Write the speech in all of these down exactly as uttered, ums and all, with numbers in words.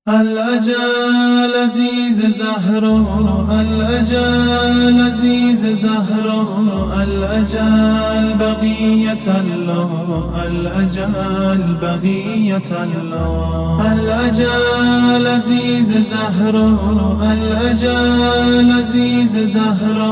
الأجل عزیز زهرا، الأجل عزیز زهرا، الأجل بقیت الله، الأجل بقیت الله. الأجل عزیز زهرا، الأجل عزیز زهرا،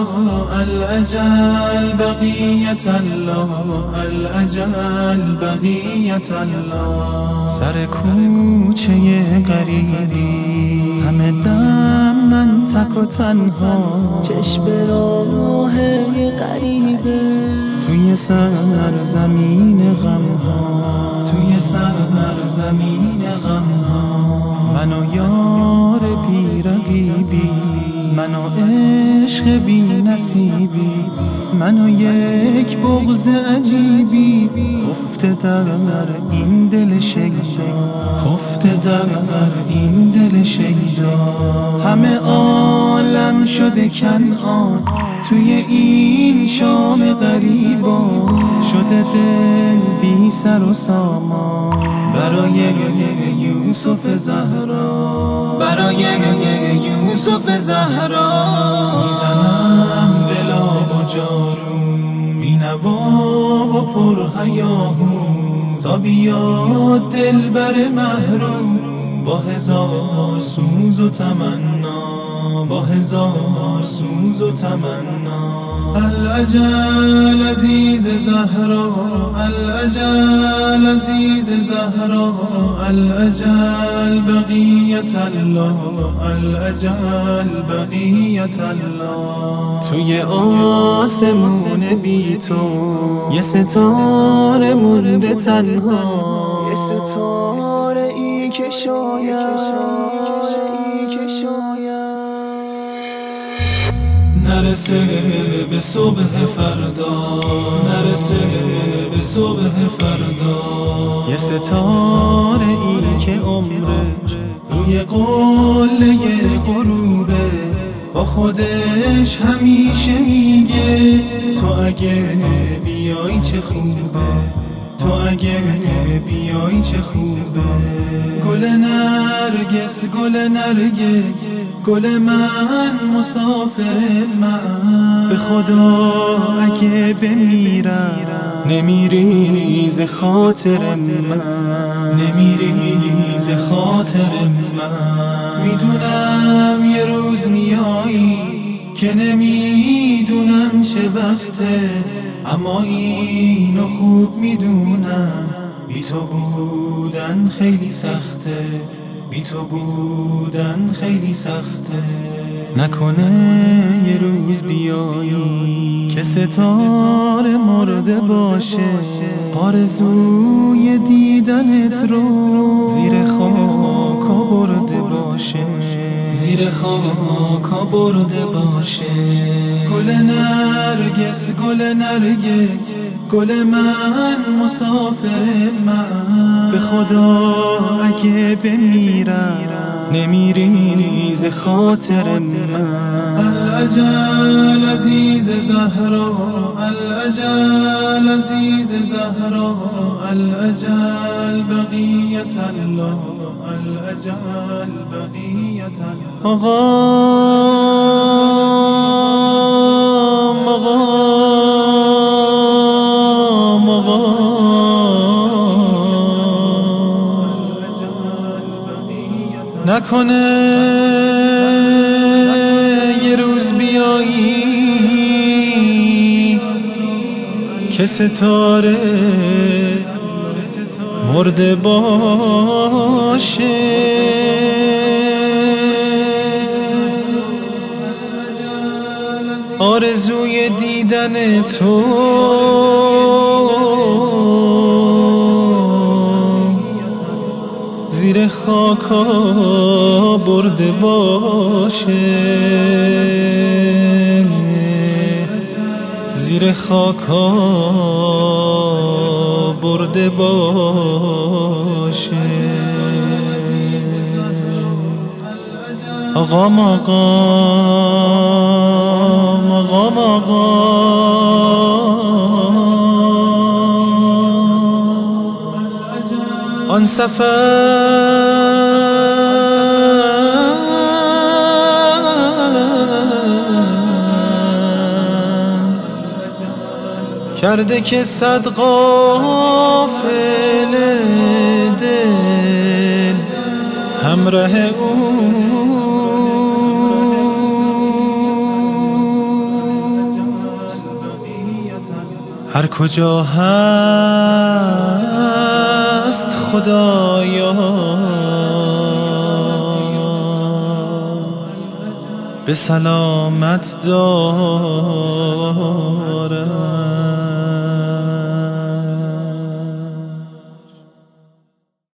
الأجل بقیت الله، الأجل بقیت الله. سر کوچه غریب همه دم من تک و تنها، چشم راه غریبه توی سرزمین غمها، توی سرزمین غمها. من و یار بی رقیبی، من و عشق بی نصیبی، من و یک بغض عجیبی، خفته در این دل شیدا، خفته در این دل شیدا. همه عالم شده کنعان توی این شام غریبا، شده دل بی سر و سامان برای یوسف زهرا، برای یوسف زهرا. میزنم دلاب و جارو، بینوا و پر هیاهو، تا بیاد دلبر محروم با هزار سوز و تمنا، با هزار سوز و تمنا. الأجل عزیز زهرا، الأجل عزیز زهرا، الأجل بقیت الله، الأجل بقیت الله. توی آسمون بی تو یه ستاره مونده تنها، یه ستاره ای که شاید نرسه به صبح فردا، نرسه به صبح فردا. یه ستاره ای که عمرش روی قله غروبه، با خودش همیشه میگه تو اگه بیای چه خوبه، تو اگه بیای چه خوبه. گل نرگس، گل نرگس، گل من، مسافر من. به خدا اگه بمیرم نمیری ز خاطر من، نمیری ز خاطر من. میدونم یه روز میایی که نمیدونم چه وقته، اما اینو خوب میدونم بی تو بودن خیلی سخته، بی تو بودن خیلی سخته. نکنه یه روز بیایی که ستاره مرده باشه، آرزوی دیدنت رو زیر خاکا برده باشه، زیر خاکا برده باشه. گل نرگس، گل نرگس، گل من، مسافر من. به خدا اگه بمیرم نمیری ز خاطر من. الأجل عزیز زهرا، الأجل عزیز زهرا، الأجل بقیت الله، الأجل بقیت الله. آقا نکنه یه روز بیایی که ستاره مرده باشه، آرزوی دیدن تو زیر خاکا برده باشه، زیر خاکا برده باشه. آقا مقام، آقا مقام. آن سفر درده که صد غافل دل همراه او هر کجا هست خدایا به سلامت دارد.